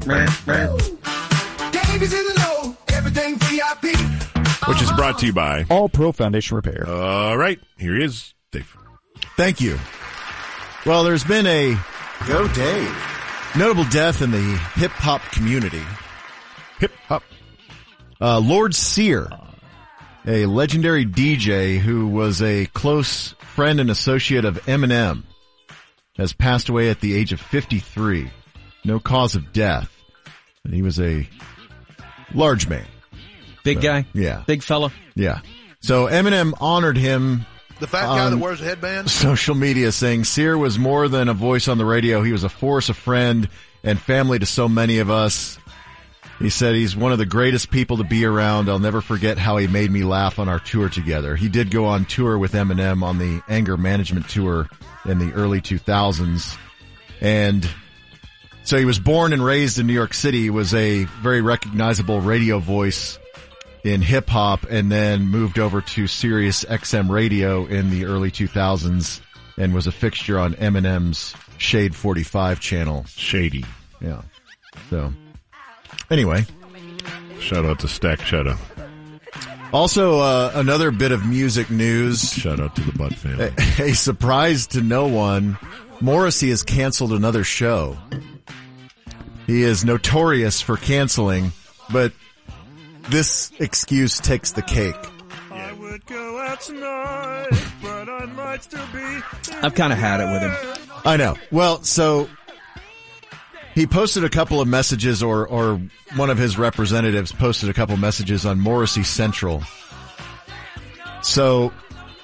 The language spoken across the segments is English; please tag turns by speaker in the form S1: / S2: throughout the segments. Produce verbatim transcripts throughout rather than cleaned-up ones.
S1: Which is brought to you by
S2: All Pro Foundation Repair.
S1: All right, here he is, Dave.
S3: Thank you. Well, there's been a
S4: Go Dave.
S3: notable death in the hip-hop community.
S1: Hip-hop.
S3: Uh, Lord Sear, a legendary D J who was a close friend and associate of Eminem, has passed away at the age of fifty-three. No cause of death. And he was a large man.
S5: Big
S3: so,
S5: guy?
S3: Yeah.
S5: Big fella?
S3: Yeah. So Eminem honored him.
S6: The fat guy that wears a headband?
S3: Social media saying Sear was more than a voice on the radio. He was a force, a friend, and family to so many of us. He said he's one of the greatest people to be around. I'll never forget how he made me laugh on our tour together. He did go on tour with Eminem on the Anger Management Tour in the early two thousands. And so he was born and raised in New York City. He was a very recognizable radio voice in hip-hop, and then moved over to Sirius X M radio in the early two thousands and was a fixture on Eminem's Shade forty-five channel.
S1: Shady.
S3: Yeah. So, anyway.
S1: Shout out to Stack Cheddar.
S3: Also, uh, another bit of music news.
S1: Shout out to the Butt family.
S3: A, a surprise to no one, Morrissey has canceled another show. He is notorious for canceling, but this excuse takes the cake.
S7: I would go out tonight, but I might still be.
S5: I've kind of had it with him.
S3: I know. Well, so he posted a couple of messages, or, or one of his representatives posted a couple of messages on Morrissey Central. So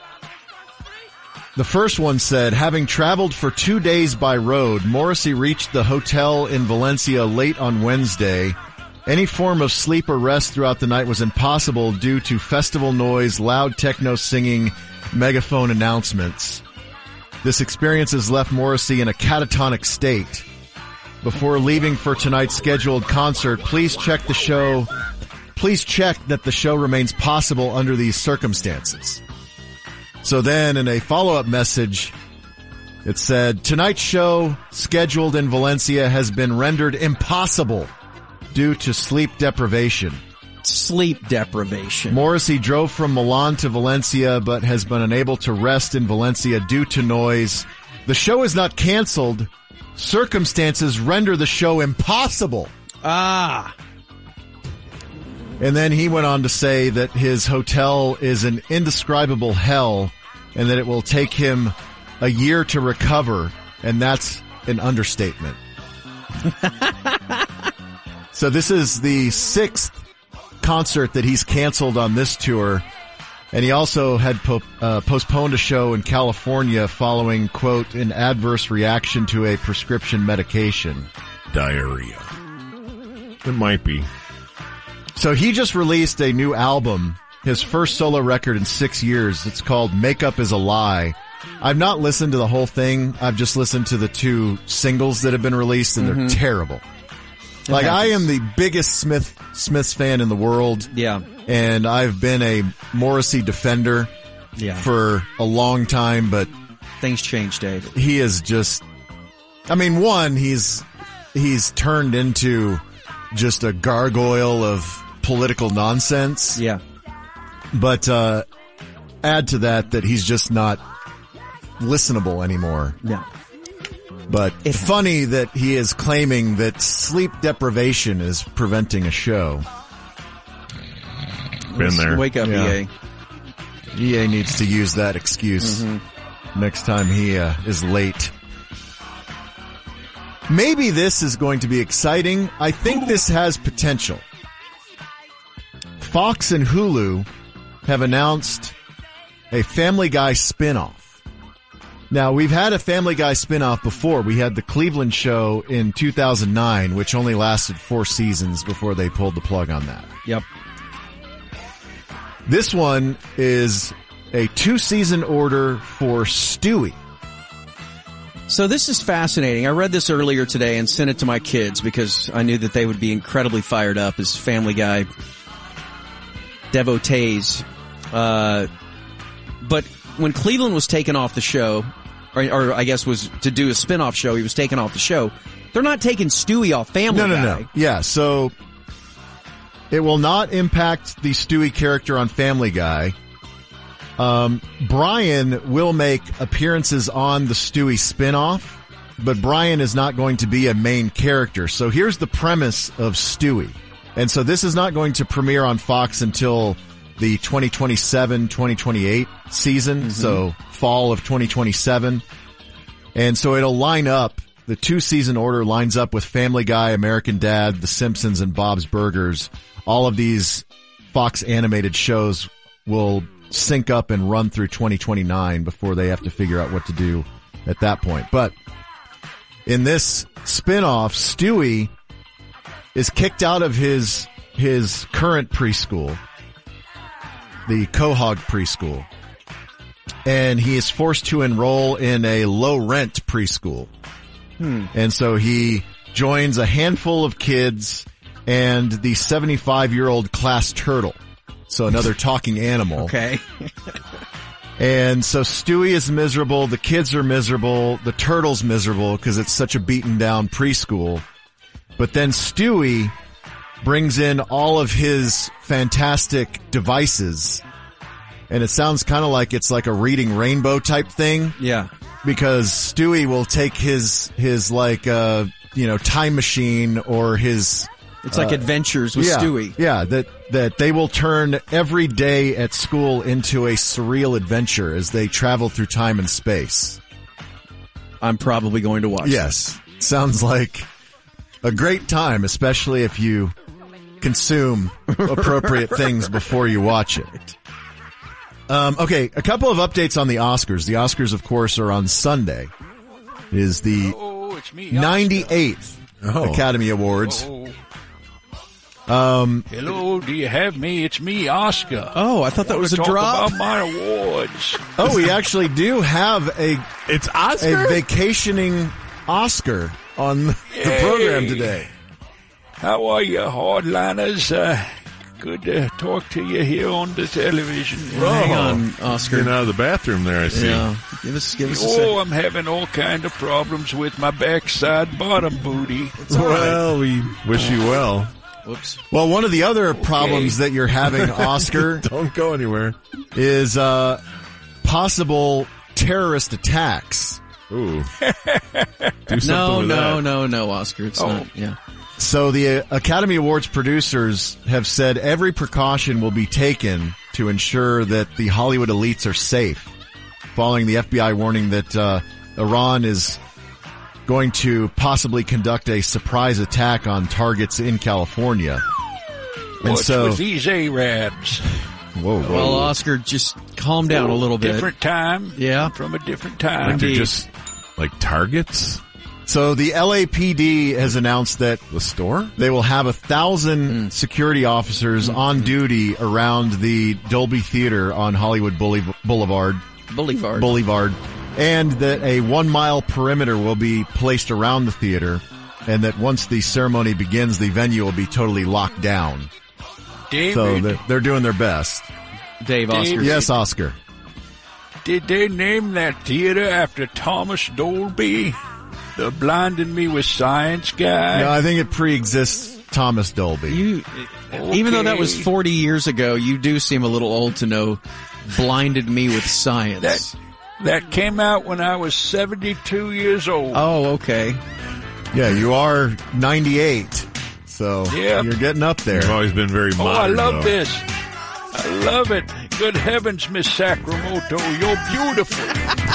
S3: the first one said, having traveled for two days by road, Morrissey reached the hotel in Valencia late on Wednesday. Any form of sleep or rest throughout the night was impossible due to festival noise, loud techno singing, megaphone announcements. This experience has left Morrissey in a catatonic state. Before leaving for tonight's scheduled concert, please check the show. Please check that the show remains possible under these circumstances. So then in a follow-up message, it said, tonight's show scheduled in Valencia has been rendered impossible due to sleep deprivation.
S5: Sleep deprivation.
S3: Morrissey drove from Milan to Valencia, but has been unable to rest in Valencia due to noise. The show is not canceled. Circumstances render the show impossible.
S5: Ah.
S3: And then he went on to say that his hotel is an indescribable hell and that it will take him a year to recover, and that's an understatement. So this is the sixth concert that he's canceled on this tour, and he also had po- uh, postponed a show in California following, quote, an adverse reaction to a prescription medication.
S1: Diarrhea. It might be.
S3: So he just released a new album, his first solo record in six years. It's called Makeup is a Lie. I've not listened to the whole thing. I've just listened to the two singles that have been released, and mm-hmm. they're terrible. It like, happens. I am the biggest Smith Smiths fan in the world.
S5: Yeah.
S3: And I've been a Morrissey defender
S5: yeah.
S3: for a long time, but
S5: things change, Dave.
S3: He is just, I mean, one, he's, he's turned into just a gargoyle of political nonsense.
S5: Yeah.
S3: But, uh, add to that that he's just not listenable anymore.
S5: Yeah.
S3: But it's funny that he is claiming that sleep deprivation is preventing a show.
S1: Been
S5: Let's
S1: there.
S5: Wake up,
S3: yeah.
S5: E A.
S3: E A needs to use that excuse mm-hmm. next time he uh, is late. Maybe this is going to be exciting. I think this has potential. Fox and Hulu have announced a Family Guy spinoff. Now, we've had a Family Guy spinoff before. We had the Cleveland Show in two thousand nine, which only lasted four seasons before they pulled the plug on that.
S5: Yep.
S3: This one is a two-season order for Stewie.
S5: So this is fascinating. I read this earlier today and sent it to my kids because I knew that they would be incredibly fired up as Family Guy devotees. Uh, but when Cleveland was taken off the show, or, or I guess was to do a spin-off show. He was taken off the show. They're not taking Stewie off Family
S3: No, no,
S5: Guy.
S3: no. Yeah, so it will not impact the Stewie character on Family Guy. Um, Brian will make appearances on the Stewie spin-off, but Brian is not going to be a main character. So here's the premise of Stewie. And so this is not going to premiere on Fox until the twenty twenty-seven twenty twenty-eight season, mm-hmm. so fall of twenty twenty-seven. And so it'll line up, the two-season order lines up with Family Guy, American Dad, The Simpsons, and Bob's Burgers. All of these Fox animated shows will sync up and run through twenty twenty-nine before they have to figure out what to do at that point. But in this spin-off, Stewie is kicked out of his his current preschool, the Quahog preschool, and he is forced to enroll in a low-rent preschool. Hmm. And so he joins a handful of kids and the seventy-five-year-old class turtle, so another talking animal.
S5: Okay.
S3: And so Stewie is miserable, the kids are miserable, the turtle's miserable because it's such a beaten-down preschool. But then Stewie brings in all of his fantastic devices, and it sounds kind of like it's like a Reading Rainbow type thing.
S5: Yeah.
S3: Because Stewie will take his, his like, uh, you know, time machine or his...
S5: It's like uh, Adventures with
S3: yeah,
S5: Stewie.
S3: Yeah, that, that they will turn every day at school into a surreal adventure as they travel through time and space.
S5: I'm probably going to watch
S3: Yes. It. Sounds like a great time, especially if you consume appropriate things before you watch it. Um, okay, a couple of updates on the Oscars. The Oscars, of course, are on Sunday. It is the
S2: oh, it's me,
S3: ninety-eighth
S1: oh.
S3: Academy Awards.
S2: Oh.
S3: Um,
S2: Hello, do you have me? It's me, Oscar.
S5: Oh, I thought that was a
S2: talk
S5: drop.
S2: About my awards.
S3: oh, we actually do have a
S1: It's Oscar?
S3: a vacationing Oscar on the
S2: Hey.
S3: program today.
S2: How are you, hardliners? Uh, good to talk to you here on the television.
S5: Hang on, Oscar.
S1: Getting out of the bathroom there, I see.
S5: Yeah. Give us, give us a
S2: Oh,
S5: second.
S2: I'm having all kind of problems with my backside bottom booty.
S1: Well, we wish you well.
S5: Whoops.
S3: Well, one of the other problems that you're having, Oscar,
S1: Don't go anywhere.
S3: is uh, possible terrorist attacks.
S1: Ooh. Do something
S5: No,
S1: with
S5: no,
S1: that.
S5: no, no, Oscar. It's
S2: Oh.
S5: not. Yeah.
S3: So the uh, Academy Awards producers have said every precaution will be taken to ensure that the Hollywood elites are safe, following the F B I warning that uh, Iran is going to possibly conduct a surprise attack on targets in California. And
S2: What's
S3: so,
S2: with these Arabs?
S3: whoa, whoa.
S5: Well, Oscar, just calm down a little bit.
S2: Different time.
S5: Yeah.
S2: From a different time.
S1: Like they're
S5: Indeed.
S1: just like targets?
S3: So the L A P D has announced that
S1: The store?
S3: they will have a thousand security officers on duty around the Dolby Theater on Hollywood Boulevard,
S5: Boulevard.
S3: Boulevard, and that a one mile perimeter will be placed around the theater, and that once the ceremony begins, the venue will be totally locked down.
S2: David,
S3: So they're, they're doing their best.
S5: Dave, Oscar.
S3: Yes, Oscar.
S2: did they name that theater after Thomas Dolby, the blinding me with science guy?
S3: No, I think it pre-exists Thomas Dolby.
S5: You, even though that was
S2: Okay.
S5: forty years ago, you do seem a little old to know blinded me with science.
S2: That that came out when I was seventy-two years old.
S5: oh, okay.
S3: Yeah, you are ninety-eight, so
S2: Yep.
S3: you're getting up there.
S1: You've always been very
S2: Oh, I
S1: modern,
S2: love
S1: though.
S2: this. I love it. Good heavens, Miss Sacramento, you're beautiful.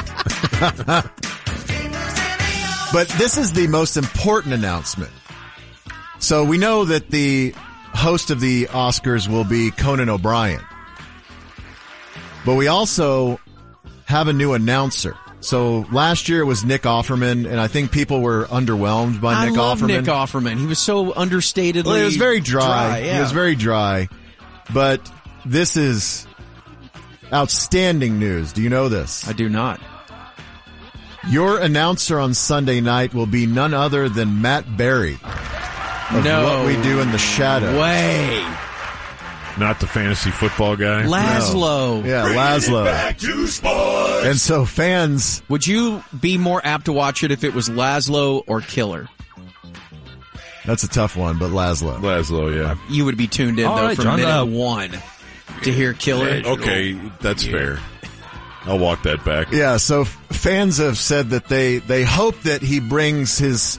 S3: But this is the most important announcement. So we know that the host of the Oscars will be Conan O'Brien. But we also have a new announcer. So last year it was Nick Offerman, and I think people were underwhelmed by
S5: I
S3: Nick
S5: love
S3: Offerman.
S5: Nick Offerman. He was so understatedly
S3: Well, it was very dry.
S5: yeah.
S3: It was very dry. But this is outstanding news. Do you know this?
S5: I do not.
S3: Your announcer on Sunday night will be none other than Matt Berry of
S5: No
S3: What We Do in the Shadows.
S5: way.
S1: Not the fantasy football guy.
S5: Laszlo.
S3: Yeah, Laszlo.
S7: Back to sports.
S3: And so fans,
S5: Would you be more apt to watch it if it was Laszlo or Killer?
S3: that's a tough one, but Laszlo.
S1: Laszlo, yeah.
S5: You would be tuned in,
S4: All
S5: though,
S4: right,
S5: from
S4: John,
S5: minute
S4: uh,
S5: one to hear Killer.
S1: Okay, that's fair. I'll walk that back.
S3: Yeah, so f- fans have said that they, they hope that he brings his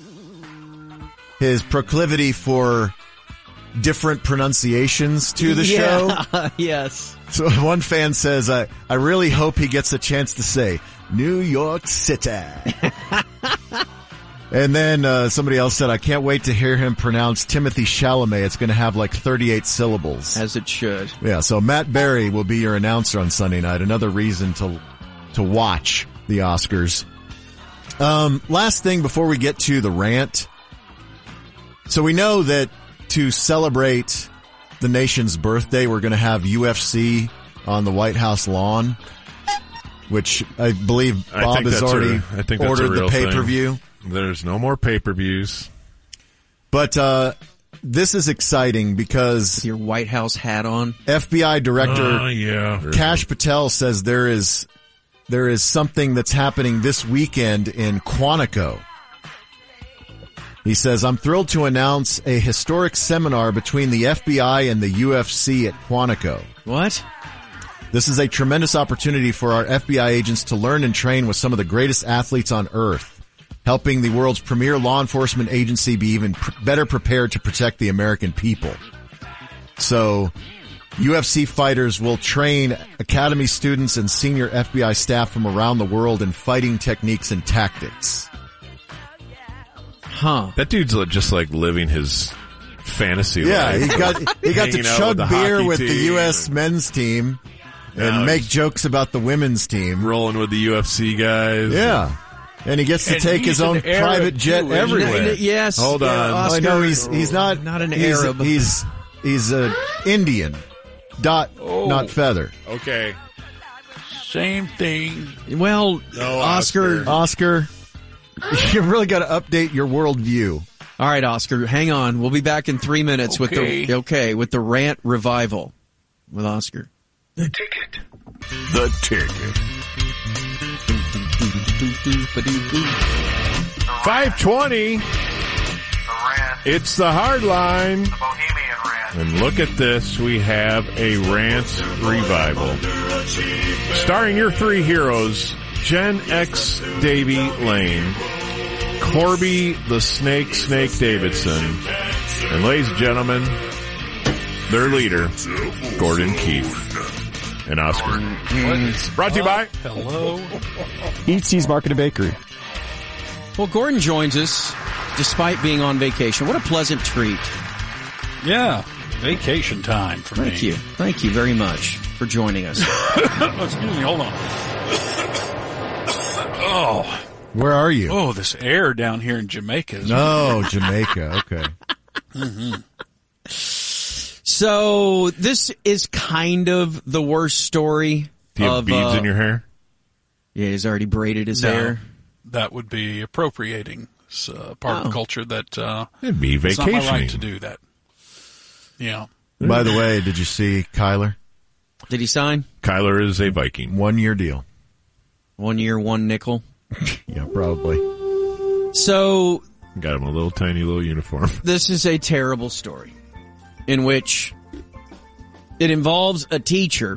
S3: his proclivity for different pronunciations to the show.
S5: Yeah, yes.
S3: So one fan says, I, I really hope he gets a chance to say, New York City. And then uh, somebody else said, I can't wait to hear him pronounce Timothy Chalamet. It's going to have like thirty-eight syllables.
S5: As it should.
S3: Yeah, so Matt Berry will be your announcer on Sunday night. Another reason to to watch the Oscars. Um, last thing before we get to the rant. So we know that to celebrate the nation's birthday, we're going to have U F C on the White House lawn, which I believe
S1: I
S3: Bob
S1: think
S3: has
S1: that's
S3: already
S1: a- I think that's a
S3: ordered the
S1: real thing.
S3: pay-per-view.
S1: There's no more pay-per-views.
S3: But uh, this is exciting because
S5: Your White House hat on.
S3: F B I Director
S1: Oh, yeah.
S3: Kash Patel says there is there is something that's happening this weekend in Quantico. He says, I'm thrilled to announce a historic seminar between the F B I and the U F C at Quantico.
S5: What?
S3: This is a tremendous opportunity for our F B I agents to learn and train with some of the greatest athletes on earth, helping the world's premier law enforcement agency be even pr- better prepared to protect the American people. So, U F C fighters will train academy students and senior F B I staff from around the world in fighting techniques and tactics.
S5: Huh.
S1: That dude's just like living his fantasy
S3: Yeah,
S1: life.
S3: he got he got to
S1: Hanging out
S3: chug
S1: with the
S3: beer
S1: hockey
S3: with the
S1: team
S3: U S men's team and
S1: Yeah,
S3: make
S1: he's-
S3: jokes about the women's team.
S1: rolling with the U F C guys.
S3: Yeah. And he gets to
S2: And
S3: take
S2: he's
S3: his own
S2: an Arab,
S3: private jet
S2: too, isn't he?
S3: everywhere.
S5: Yes.
S1: Hold
S5: yeah,
S1: on.
S3: I
S5: Oscar,
S3: know he's he's not
S5: not an
S3: he's,
S5: Arab.
S3: He's he's a Indian. Dot
S2: Oh.
S3: not feather.
S1: Okay.
S2: Same thing.
S5: well,
S1: No,
S5: Oscar.
S3: Oscar, you really got to update your worldview.
S5: All right, Oscar, hang on. We'll be back in three minutes with
S2: Okay.
S5: the okay with the rant revival with Oscar.
S7: The ticket.
S2: The ticket.
S1: five twenty.
S8: The rant,
S1: It's the hard line.
S8: the Bohemian rant.
S1: And look at this. We have a rant revival. Starring your three heroes, Gen X Davy Lane, Corby the Snake Snake Davidson, and ladies and gentlemen, their leader, Gordon Keefe and Oscar. Brought to you by
S2: Hello.
S4: Eat Seas Market and Bakery.
S5: Well, Gordon joins us despite being on vacation. What a pleasant treat.
S2: Yeah. Vacation time for me.
S5: Thank you. Thank you very much for joining us.
S2: Oh, excuse me. Hold on. Oh,
S3: Where are you?
S2: oh, this air down here in Jamaica is
S3: No, Jamaica. Okay.
S5: So this is kind of the worst story
S1: Do you have
S5: of
S1: beads
S5: uh,
S1: in your hair?
S5: Yeah, he's already braided his
S2: No.
S5: hair.
S2: that would be appropriating. It's uh, part of
S5: Oh.
S2: the culture that uh,
S1: It'd be
S2: it's not
S1: vacationing.
S2: my right to do that. Yeah.
S3: By the way, did you see Kyler?
S5: Did he sign?
S1: Kyler is a Viking.
S3: One year deal.
S5: One year, one nickel.
S3: Yeah, probably.
S5: So
S1: Got him a little tiny little uniform.
S5: this is a terrible story in which it involves a teacher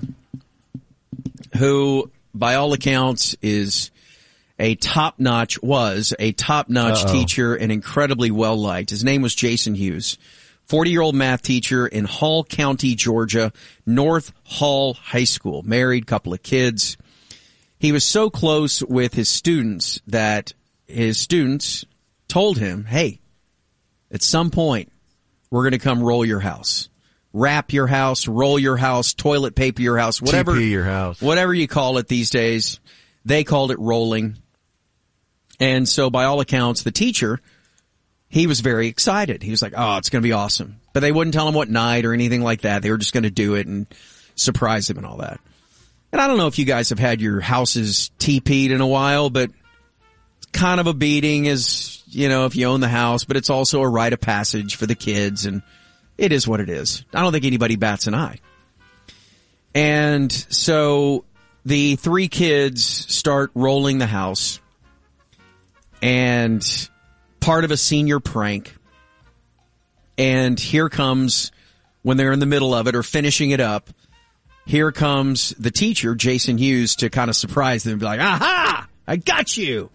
S5: who, by all accounts, is a top-notch, was a top-notch
S3: Uh-oh.
S5: teacher and incredibly well-liked. His name was Jason Hughes, forty-year-old math teacher in Hall County, Georgia, North Hall High School, married, couple of kids. He was so close with his students that his students told him, hey, at some point, we're going to come roll your house. Wrap your house, roll your house, toilet paper your house, whatever.
S3: T P your house.
S5: Whatever you call it these days. They called it rolling. And so by all accounts, the teacher, he was very excited. He was like, oh, it's going to be awesome. But they wouldn't tell him what night or anything like that. They were just going to do it and surprise him and all that. And I don't know if you guys have had your houses T P'd in a while, but it's kind of a beating as, you know, if you own the house, but it's also a rite of passage for the kids and it is what it is. I don't think anybody bats an eye. And so the three kids start rolling the house, and part of a senior prank. And here comes, when they're in the middle of it or finishing it up, here comes the teacher, Jason Hughes, to kind of surprise them and be like, aha, I got you.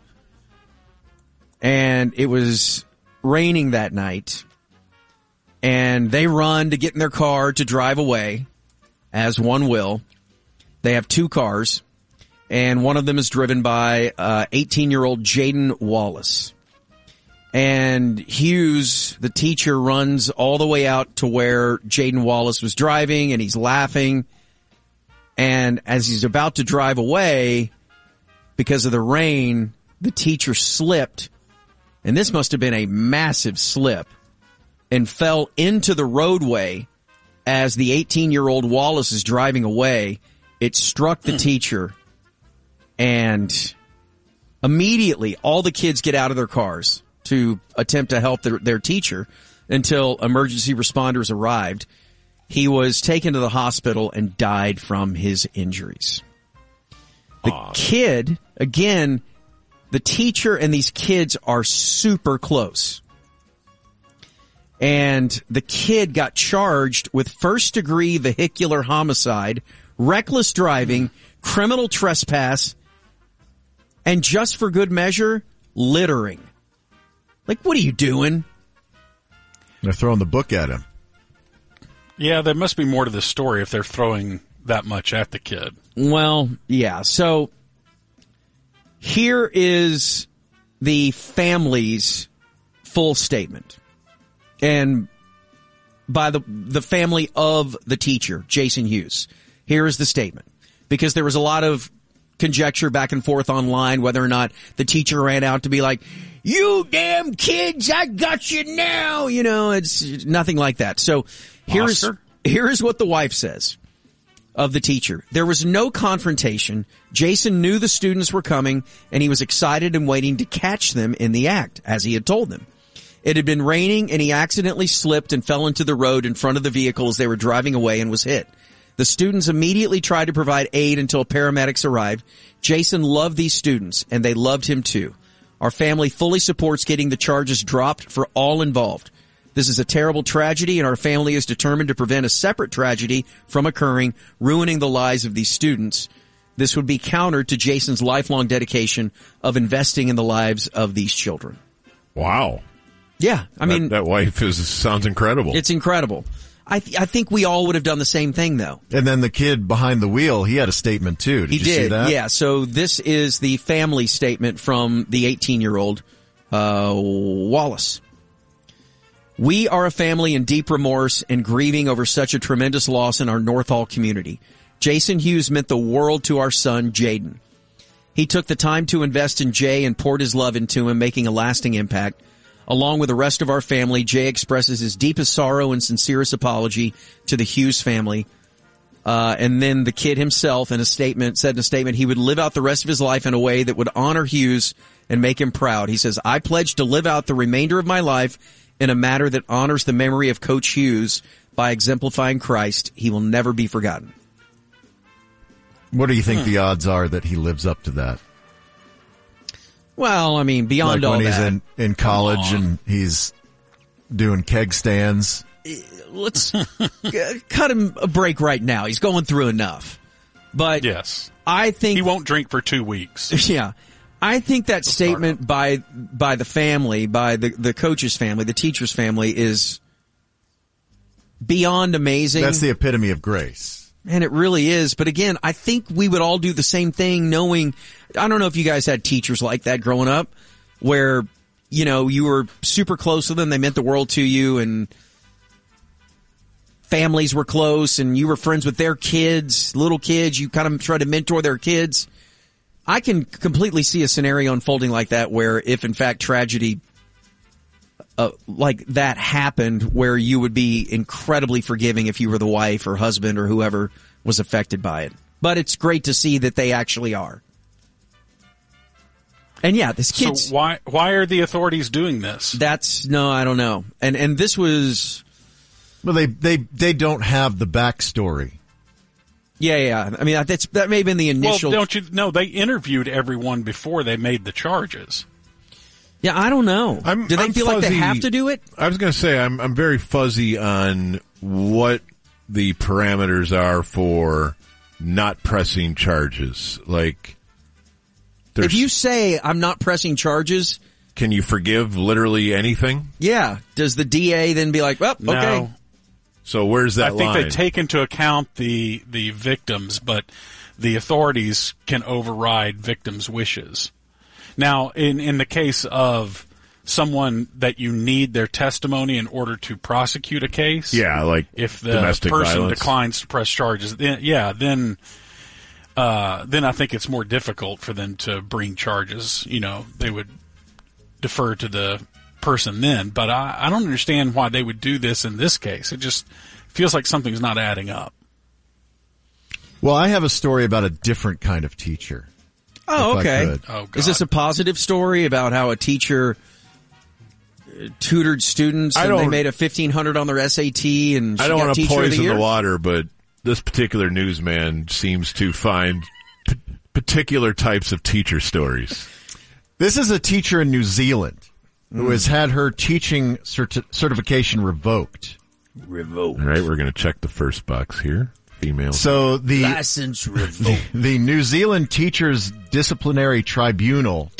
S5: And it was raining that night, and they run to get in their car to drive away, as one will. They have two cars, and one of them is driven by uh, eighteen-year-old Jaden Wallace. And Hughes, the teacher, runs all the way out to where Jaden Wallace was driving, and he's laughing. And as he's about to drive away, because of the rain, the teacher slipped, and this must have been a massive slip, and fell into the roadway as the eighteen-year-old Wallace is driving away. It struck the teacher, and immediately all the kids get out of their cars to attempt to help their, their teacher until emergency responders arrived. He was taken to the hospital and died from his injuries. The Aww. kid, again, the teacher and these kids are super close. And the kid got charged with first-degree vehicular homicide, reckless driving, criminal trespass, and just for good measure, littering. Like, what are you doing?
S3: They're throwing the book at him.
S2: Yeah, there must be more to this story if they're throwing that much at the kid.
S5: Well, yeah. So here is the family's full statement. And by the the family of the teacher, Jason Hughes. Here is the statement. Because there was a lot of conjecture back and forth online whether or not the teacher ran out to be like, you damn kids, I got you now. You know, it's nothing like that. So here's,
S2: Oscar?
S5: here's what the wife says of the teacher. There was no confrontation. Jason knew the students were coming, and he was excited and waiting to catch them in the act, as he had told them. It had been raining, and he accidentally slipped and fell into the road in front of the vehicle as they were driving away and was hit. The students immediately tried to provide aid until paramedics arrived. Jason loved these students, and they loved him too. Our family fully supports getting the charges dropped for all involved. This is a terrible tragedy, and our family is determined to prevent a separate tragedy from occurring, ruining the lives of these students. This would be counter to Jason's lifelong dedication of investing in the lives of these children.
S1: Wow.
S5: Yeah, I mean...
S1: That, that wife is sounds incredible.
S5: It's incredible. I th- I think we all would have done the same thing, though.
S3: And then the kid behind the wheel, he had a statement, too. Did
S5: he
S3: you
S5: did,
S3: see that?
S5: Yeah. So this is the family statement from the eighteen-year-old uh, Wallace. We are a family in deep remorse and grieving over such a tremendous loss in our North Hall community. Jason Hughes meant the world to our son, Jaden. He took the time to invest in Jay and poured his love into him, making a lasting impact. Along with the rest of our family, Jay expresses his deepest sorrow and sincerest apology to the Hughes family. Uh, and then the kid himself in a statement said in a statement he would live out the rest of his life in a way that would honor Hughes and make him proud. He says, I pledge to live out the remainder of my life in a manner that honors the memory of Coach Hughes by exemplifying Christ. He will never be forgotten.
S3: What do you think
S5: hmm.
S3: the odds are that he lives up to that?
S5: Well, I mean, beyond
S3: like
S5: all
S3: when he's
S5: that,
S3: in, in college and he's doing keg stands.
S5: Let's cut him a break right now. He's going through enough. But
S2: yes,
S5: I think
S2: he won't drink for two weeks.
S5: Yeah. I think that statement by by the family, by the, the coach's family, the teacher's family is beyond amazing.
S3: That's the epitome of grace.
S5: And it really is. But again, I think we would all do the same thing knowing, I don't know if you guys had teachers like that growing up where, you know, you were super close to them. They meant the world to you and families were close and you were friends with their kids, little kids. You kind of try to mentor their kids. I can completely see a scenario unfolding like that where if in fact tragedy Uh, like that happened where you would be incredibly forgiving if you were the wife or husband or whoever was affected by it. But it's great to see that they actually are. And yeah, this kid's...
S2: So why, why are the authorities doing this?
S5: That's, no, I don't know. And, and this was,
S3: Well, they, they, they don't have the backstory.
S5: Yeah, yeah. I mean, that's, that may have been the initial.
S2: Well, don't you know, they interviewed everyone before they made the charges.
S5: Yeah, I don't know.
S1: I'm,
S5: do they
S1: I'm
S5: feel
S1: fuzzy.
S5: like they have to do it?
S1: I was going to say, I'm, I'm very fuzzy on what the parameters are for not pressing charges. Like,
S5: if you say, I'm not pressing charges.
S1: Can you forgive literally anything?
S5: Yeah. Does the D A then be like, well,
S2: No.
S5: okay.
S1: So where's that
S2: I think
S1: line?
S2: they take into account the the victims, but the authorities can override victims' wishes. Now, in, in the case of someone that you need their testimony in order to prosecute a case,
S1: yeah, like
S2: if the
S1: domestic
S2: person
S1: violence.
S2: declines to press charges, then, yeah, then uh, then I think it's more difficult for them to bring charges. You know, they would defer to the person then, but I, I don't understand why they would do this in this case. It just feels like something's not adding up.
S3: Well, I have a story about a different kind of teacher.
S5: Oh,
S3: if I
S5: okay.
S3: could.
S2: Oh, God.
S5: Is this a positive story about how a teacher uh, tutored students
S1: I
S5: and they
S1: don't-
S5: made a fifteen hundred on their S A T and she
S1: I don't
S5: got
S1: want to
S5: teacher of the
S1: poison
S5: year?
S1: the water, but this particular newsman seems to find p- particular types of teacher stories.
S3: This is a teacher in New Zealand who has had her teaching certi- certification revoked.
S1: All right, we're going to check the first box here. Female.
S3: So the
S5: License revoked.
S3: the New Zealand Teachers Disciplinary Tribunal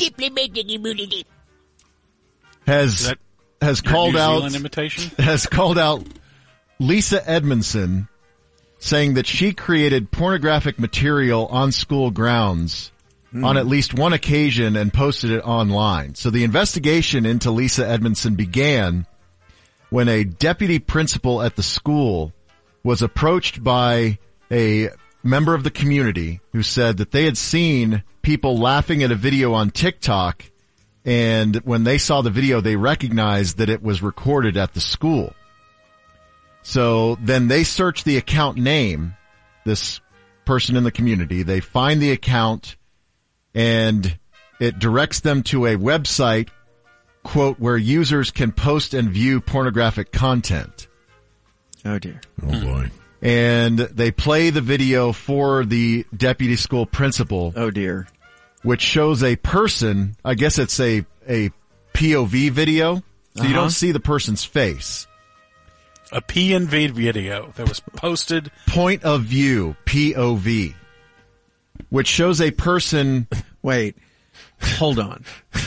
S3: has
S2: Is that
S3: has
S2: Your
S3: called
S2: New
S3: out
S2: Zealand imitation?
S3: has called out Lisa Edmondson, saying that she created pornographic material on school grounds
S2: Hmm.
S3: on at least one occasion and posted it online. So the investigation into Lisa Edmondson began when a deputy principal at the school was approached by a member of the community who said that they had seen people laughing at a video on TikTok, and when they saw the video, they recognized that it was recorded at the school. So then they search the account name, this person in the community. They find the account, and it directs them to a website, quote, where users can post and view pornographic content.
S5: Oh, dear.
S1: Oh, boy.
S3: And they play the video for the deputy school principal,
S5: Oh, dear.
S3: which shows a person. I guess it's a, a P O V video, so you
S5: Uh-huh.
S3: don't see the person's face.
S2: A P N V video that was posted.
S3: Point of view, P O V, which shows a person.
S5: Wait. Hold on.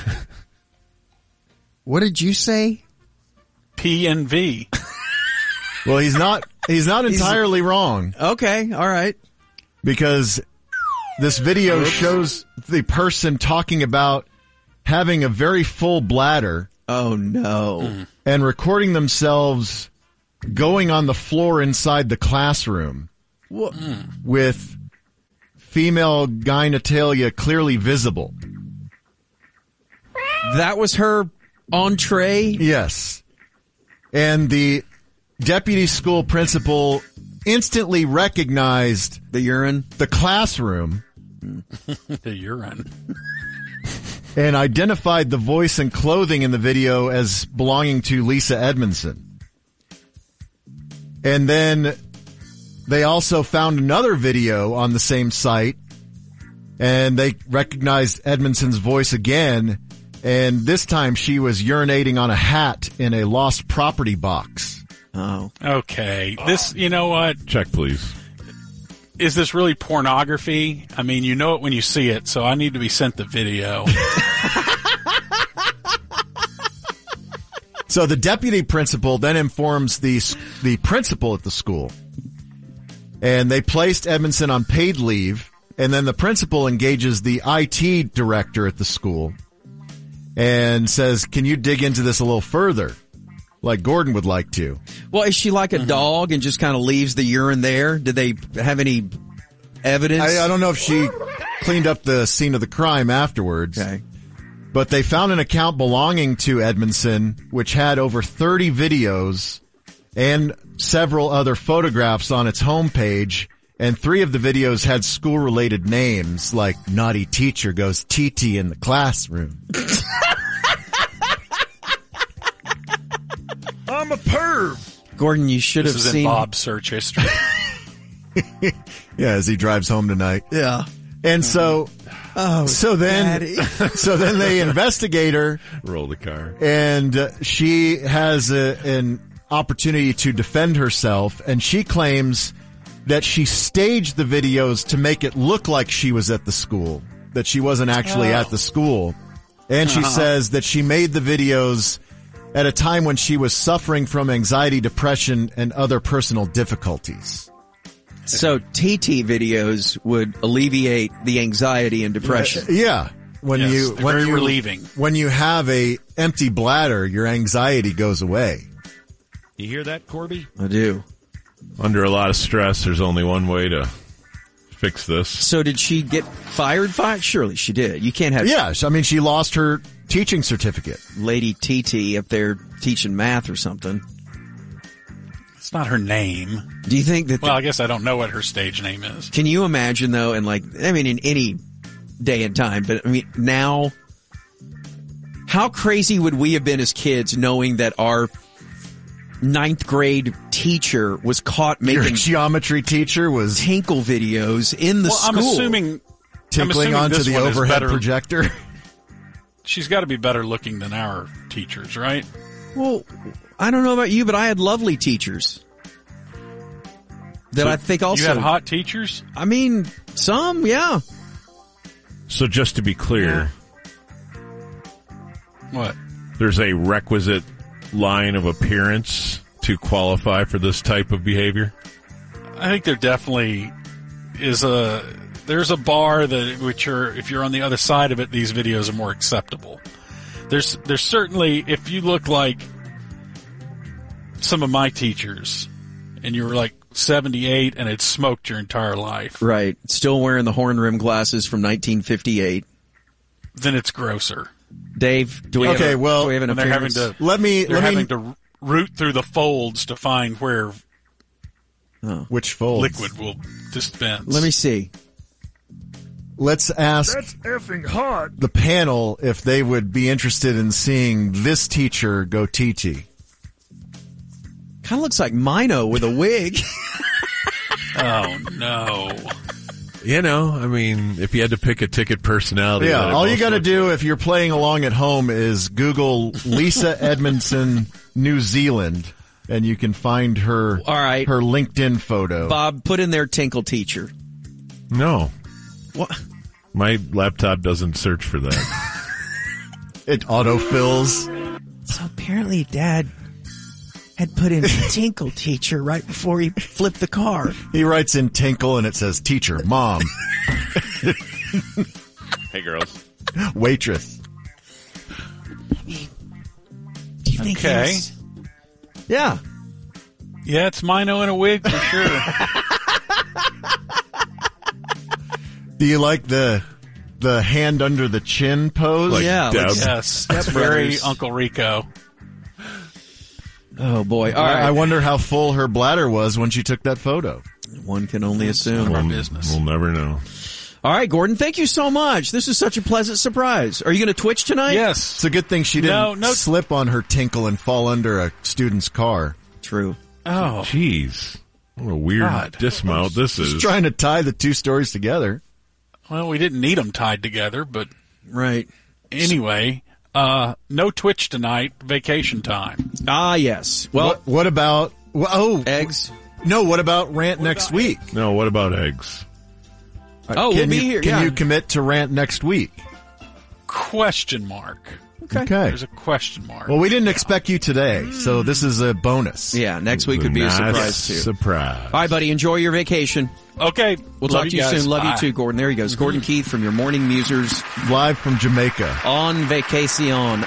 S5: What did you say?
S2: P N V.
S3: Well, he's not, he's not entirely wrong,
S5: Okay. All right.
S3: because this video shows the person talking about having a very full bladder
S5: Oh, no.
S3: and recording themselves going on the floor inside the classroom
S5: What?
S3: with female genitalia clearly visible.
S5: That was her entree?
S3: Yes. And the deputy school principal instantly recognized
S5: The urine?
S3: the classroom
S2: The urine.
S3: and identified the voice and clothing in the video as belonging to Lisa Edmondson. And then they also found another video on the same site, and they recognized Edmondson's voice again, and this time she was urinating on a hat in a lost property box.
S5: Oh.
S2: Okay. This, you know what?
S1: Check, please.
S2: Is this really pornography? I mean, you know it when you see it, so I need to be sent the video.
S3: So the deputy principal then informs the the principal at the school, and they placed Edmondson on paid leave, and then the principal engages the I T director at the school and says, can you dig into this a little further, like Gordon would like to?
S5: Well, is she like a dog and just kind of leaves the urine there? Did they have any evidence?
S3: I, I don't know if she cleaned up the scene of the crime afterwards.
S5: Okay.
S3: But they found an account belonging to Edmondson, which had over thirty videos and several other photographs on its homepage. And three of the videos had school-related names, like Naughty Teacher Goes T T in the Classroom.
S7: I'm a perv.
S5: Gordon, you should
S2: This
S5: have
S2: is in
S5: seen
S2: Bob's search history.
S3: Yeah, as he drives home tonight.
S5: Yeah.
S3: And so,
S5: Oh,
S3: so then,
S5: Daddy.
S3: so then they investigate her,
S1: Roll the car.
S3: and uh, she has a, an opportunity to defend herself, and she claims that she staged the videos to make it look like she was at the school, that she wasn't actually
S2: Oh.
S3: at the school. And she
S2: Uh-huh.
S3: says that she made the videos at a time when she was suffering from anxiety, depression, and other personal difficulties.
S5: So T T videos would alleviate the anxiety and depression.
S3: Yeah. When
S2: Yes,
S3: you,
S2: they're
S3: when
S2: very
S3: you,
S2: relieving.
S3: when you have a empty bladder, your anxiety goes away.
S9: You hear that, Corby?
S5: I do.
S1: Under a lot of stress, there's only one way to fix this.
S5: So did she get fired? Fired? Surely she did. You can't have
S3: Yeah. I mean, she lost her teaching certificate.
S5: Lady T T up there teaching math or something.
S2: It's not her name.
S5: Do you think that?
S2: Well, I guess I don't know what her stage name is.
S5: Can you imagine though? And like, I mean, in any day and time, but I mean, now, how crazy would we have been as kids knowing that our ninth grade teacher was caught
S3: Your
S5: making
S3: geometry teacher was
S5: tinkle videos in the
S2: Well,
S5: school?
S2: I'm assuming I'm
S3: tinkling
S2: assuming
S3: onto
S2: this
S3: the
S2: one is
S3: overhead
S2: better-
S3: projector.
S2: She's got to be better looking than our teachers, right?
S5: Well, I don't know about you, but I had lovely teachers that
S2: So
S5: I think also.
S2: You had hot teachers?
S5: I mean, some, yeah.
S1: So just to be clear,
S2: What?
S1: there's a requisite line of appearance to qualify for this type of behavior.
S2: I think there definitely is a there's a bar that which are if you're on the other side of it, these videos are more acceptable. There's there's certainly if you look like some of my teachers and you were like seventy-eight and had smoked your entire life,
S5: Right. Still wearing the horn rim glasses from nineteen fifty-eight.
S2: then it's grosser.
S5: Dave, do we
S3: Okay,
S5: have a,
S3: well,
S5: do we have an
S2: And they're having
S5: appearance?
S2: to
S3: Let me
S2: they're
S3: let
S2: having
S3: me
S2: to root through the folds to find where
S3: which folds?
S2: liquid will dispense.
S5: Let me see.
S3: Let's ask
S7: That's effing hot.
S3: the panel if they would be interested in seeing this teacher go T T.
S5: Kind of looks like Mino with a wig.
S2: Oh no.
S1: You know, I mean, if you had to pick a ticket personality.
S3: Yeah,
S1: that it
S3: all you
S1: most
S3: got to
S1: looks
S3: do
S1: like.
S3: if you're playing along at home is Google Lisa Edmondson, New Zealand, and you can find her
S5: All right.
S3: her LinkedIn photo.
S5: Bob, put in there Tinkle Teacher.
S1: No,
S5: What?
S1: my laptop doesn't search for that.
S3: It autofills.
S5: So apparently Dad had put in Tinkle Teacher right before he flipped the car.
S3: He writes in Tinkle and it says teacher, mom,
S1: Hey, girls.
S3: waitress.
S5: Do you think
S2: Okay.
S5: he's- Yeah.
S2: Yeah, it's Mino in a wig for sure.
S3: Do you like the the hand under the chin pose?
S1: Like
S5: Yeah,
S1: Deb.
S5: like-
S2: Yes, that's very
S5: Brothers.
S2: Uncle Rico.
S5: Oh boy. All
S3: I, I
S5: right.
S3: wonder how full her bladder was when she took that photo.
S5: One can only assume.
S2: Our
S1: We'll,
S2: business.
S1: we'll never know.
S5: All right, Gordon, thank you so much. This is such a pleasant surprise. Are you going to Twitch tonight?
S2: Yes.
S3: It's a good thing she didn't
S2: No, no-
S3: slip on her tinkle and fall under a student's car.
S5: True.
S2: Oh,
S1: Jeez. What a weird
S2: God.
S1: dismount this is.
S3: Just trying to tie the two stories together.
S2: well, we didn't need them tied together, but
S5: Right.
S2: anyway, uh, no Twitch tonight. Vacation time.
S5: Ah, yes. Well,
S3: what, what about? Well, oh,
S5: eggs.
S3: no. What about rant next week?
S1: No, what about eggs?
S5: Oh,
S3: can
S5: we'll be
S3: you,
S5: here.
S3: Can
S5: yeah.
S3: you commit to rant next week?
S2: Question mark.
S3: Okay.
S2: There's a question mark.
S3: Well, we didn't expect you today, so this is a bonus.
S5: Yeah, next week could be a
S1: Nice
S5: surprise too.
S1: Surprise.
S5: All right, buddy. Enjoy your vacation.
S2: Okay.
S5: We'll
S2: Love
S5: talk to you
S2: guys.
S5: soon. Love
S2: Bye.
S5: you too, Gordon. There he goes. Gordon Keith from your Morning Musers
S3: Live from Jamaica.
S5: on vacation.